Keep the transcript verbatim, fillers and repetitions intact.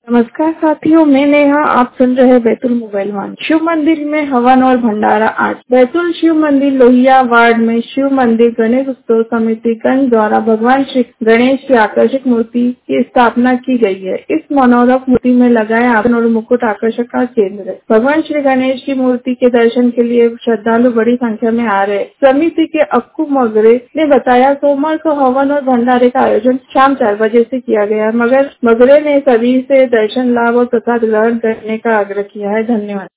नमस्कार साथियों, मैं नेहा। आप सुन रहे हैं बैतूल मोबाइल वन। शिव मंदिर में हवन और भंडारा आज। बैतूल शिव मंदिर लोहिया वार्ड में शिव मंदिर गणेश उत्सव समिति गंज द्वारा भगवान श्री गणेश की आकर्षक मूर्ति की स्थापना की गई है। इस मनोरम मूर्ति में लगाए आभूषण और मुकुट आकर्षक का केंद्र है। भगवान श्री गणेश की मूर्ति के दर्शन के लिए श्रद्धालु बड़ी संख्या में आ रहे हैं। समिति के अक्कू मगरे ने बताया, सोमवार को हवन और भंडारे का आयोजन शाम चार बजे से किया गया। मगर मगरे ने सभी से दर्शन लाभ और प्रसाद ग्रहण करने का आग्रह किया है। धन्यवाद।